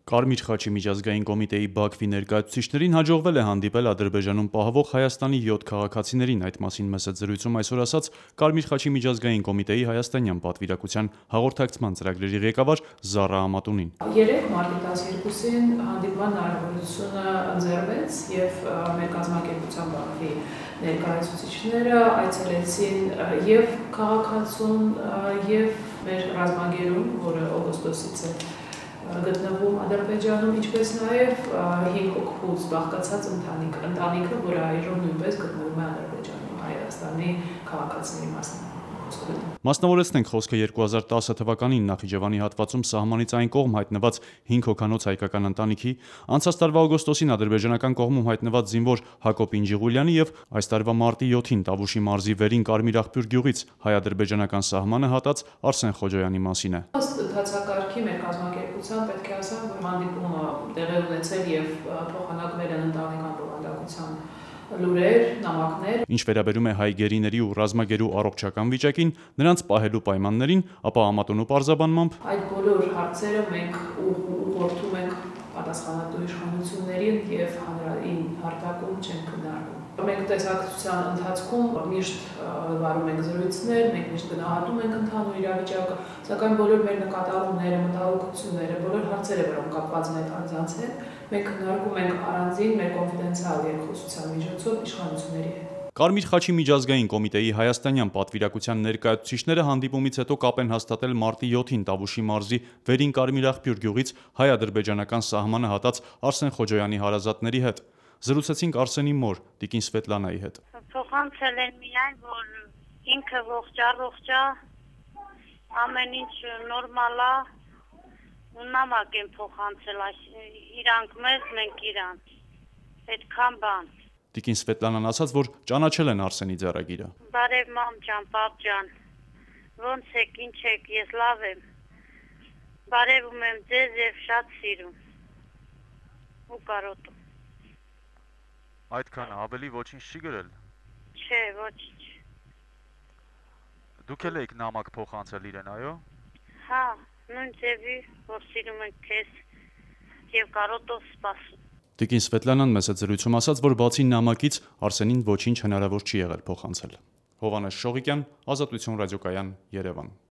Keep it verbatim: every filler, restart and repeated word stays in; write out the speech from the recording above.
Կարմիր խաչի միջազգային կոմիտեի Բաքվի ներկայացուցիչներին հաջողվել է հանդիպել Ադրբեջանում պահվող Հայաստանի յոթ քաղաքացիներին, այդ մասին մեծ զրույցում այսօր ասաց Կարմիր խաչի միջազգային կոմիտեի հայաստանյան պատվիրակության հաղորդակցման ծրագրերի ղեկավար Զառա Ամատունին։ Երեկ մարտի տասներկուսին հանդիպման հնարավորությունը ընձեռվեց եւ մեր կազմակերպության Բաքվի ներկայացուցիչները այցելեցին եւ քաղաքացուն եւ մեր ռազմագերուն, որը օգոստոսից է գտնվում Ադրբեջանում, ինչպես նաև հինգ հոգուց բաղկացած ընտանիք, ընտանիքը, որը այժմ նույնպես գտնվում է Ադրբեջանում, Հայաստանի քաղաքացիների մասն։ Մասնավորեցնենք խոսքը երկու հազար տասը թվականին Նախիջևանի հատվածում սահմանից այն կողմ հայտնված հինգ հոգանոց հայկական ընտանիքի, անցած տարվա օգոստոսին ադրբեջանական կողմում հայտնված զինվոր Հակոբ Ինջիղուլյանի եւ այս տարվա մարտի յոթին Տավուշի մարզի վերին Կարմիր աղբյուր գյուղից հայ-ադրբեջանական սահմանը հատած Արսեն Խոջոյանի մասին է։ Ըստ ընթացակարգի մեր կազմակերպության պետք է ասեմ, որ հանդիպումը տեղի ունեցել եւ փոխանակվել են ընտանեկան բովանդակության լուրեր, նամակներ։ Ինչ վերաբերում է հայ գերիների ու ռազմագերու առողջական վիճակին, նրանց պահելու պայմաններին, ապա Ամատունու պարզաբանմամբ այդ բոլոր հարցերը մենք ուղղորդում ենք պատասխանատու իշխանություններին եւ հանրային հարթակում չենք քննարկում։ Մենք տեսակցության ընթացքում միշտ վարում ենք զրույցներ, մենք միշտ գնահատում ենք ընդհանուր իրավիճակը, սակայն բոլոր մեր նկատառումները, մտահոգությունները, բոլոր հարցերը, որոնք կապված են այդ անձանց հետ, մենք քննարկում ենք առանձին մեր կոնֆիդենցիալ երկխոսության միջոցով իշխանությունների հետ։ Կարմիր խաչի միջազգային կոմիտեի հայաստանյան պատվիրակության ներկայացուցիչները հանդիպումից հետո կապ են հաստատել մարտի յոթին Տավուշի մարզի վերին Կարմիր աղբյուր գյուղից հայ-ադրբեջանական սահմանը հատած Արսեն Խոջոյանի հարազատների հետ։ Զրուցեցինք Արսենի մոր Տիկին Սվետլանայի հետ։ Փոխանցել են միայն, որ ինքը ողջ-առողջ է, ամեն ինչ նորմալ է, ու նամակ են փոխանցել, իրանք մեզ, մենք իրան, այդքան բան։ Տիկին Սվետլանան ասաց, որ ճանաչել են Արսենի ձեռագիրը։ Բարև մամ ջան, պապ ջան, ոնց եք, ինչ եք, ես լավ եմ, բարևում եմ ձեզ և շատ սիրում ու կարոտում։ Այդքան ավելի ոչինչ չի գրել։ Չէ, ոչինչ։ Դուք էլ եք նամակ փոխանցել իրեն, այո։ Հա, նույն ձևի, որ սիրում ենք քեզ եւ կարոտով սպասում։ Տիկին Սվետլանան մեծ զրույցում ասաց, որ բացի նամակից Արսենին ոչինչ հնարավոր չի եղել փոխանցել։ Հովհաննես Շողիկյան, Ազատություն ռադիոկայան, Երևան։